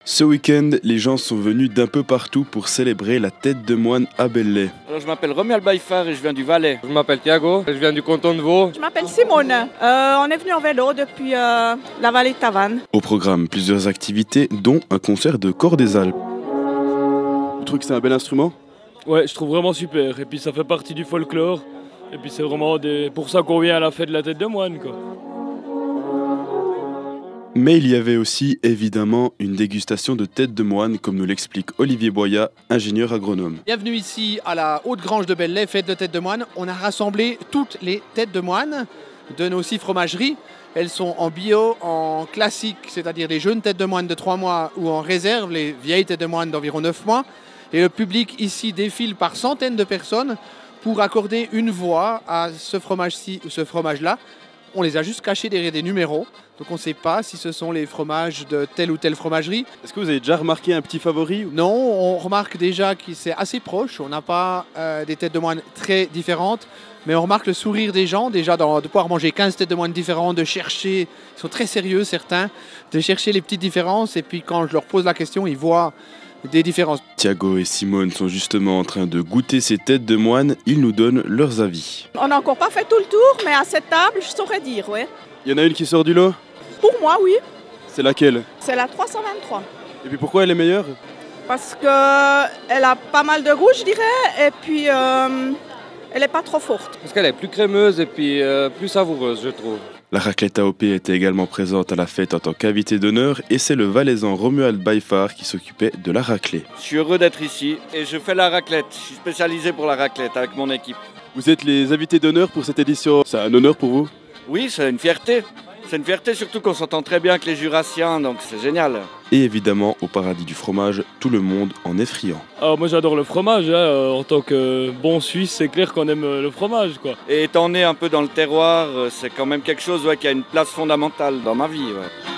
Ce week-end, les gens sont venus d'un peu partout pour célébrer la tête de moine à Belley. Alors, je m'appelle Romuald Baïfar et je viens du Valais. Je m'appelle Thiago, je viens du canton de Vaud. Je m'appelle Simone. On est venu en vélo depuis la vallée de Tavannes. Au programme, plusieurs activités, dont un concert de Cor des Alpes. Vous trouvez que c'est un bel instrument ? Ouais, je trouve vraiment super. Et puis ça fait partie du folklore. Et puis c'est vraiment pour ça qu'on vient à la fête de la tête de moine, quoi. Mais il y avait aussi, évidemment, une dégustation de tête de moine, comme nous l'explique Olivier Boyat, ingénieur agronome. Bienvenue ici à la Haute-Grange de Belley, fête de tête de moine. On a rassemblé toutes les têtes de moine de nos 6 fromageries. Elles sont en bio, en classique, c'est-à-dire les jeunes têtes de moine de 3 mois, ou en réserve, les vieilles têtes de moine d'environ 9 mois. Et le public ici défile par centaines de personnes pour accorder une voix à ce fromage-ci ou ce fromage-là. On les a juste cachés derrière des numéros, donc on ne sait pas si ce sont les fromages de telle ou telle fromagerie. Est-ce que vous avez déjà remarqué un petit favori ? Non, on remarque déjà que c'est assez proche, on n'a pas des têtes de moine très différentes, mais on remarque le sourire des gens, déjà de pouvoir manger 15 têtes de moine différentes, de chercher, ils sont très sérieux certains, de chercher les petites différences, et puis quand je leur pose la question, ils voient des différences. Thiago et Simone sont justement en train de goûter ces têtes de moine. Ils nous donnent leurs avis. On n'a encore pas fait tout le tour, mais à cette table, je saurais dire, oui. Il y en a une qui sort du lot ? Pour moi, oui. C'est laquelle ? C'est la 323. Et puis pourquoi elle est meilleure ? Parce qu'elle a pas mal de goût, je dirais, et puis elle n'est pas trop forte. Parce qu'elle est plus crémeuse et puis plus savoureuse, je trouve. La raclette AOP était également présente à la fête en tant qu'invité d'honneur et c'est le Valaisan Romuald Baïfar qui s'occupait de la raclée. Je suis heureux d'être ici et je fais la raclette. Je suis spécialisé pour la raclette avec mon équipe. Vous êtes les invités d'honneur pour cette édition. C'est un honneur pour vous ? Oui, c'est une fierté. C'est une fierté surtout qu'on s'entend très bien avec les Jurassiens, donc c'est génial. Et évidemment, au paradis du fromage, tout le monde en est friand. Alors moi j'adore le fromage, hein. En tant que bon Suisse, c'est clair qu'on aime le fromage, quoi. Et étant né un peu dans le terroir, c'est quand même quelque chose qui a une place fondamentale dans ma vie. Ouais.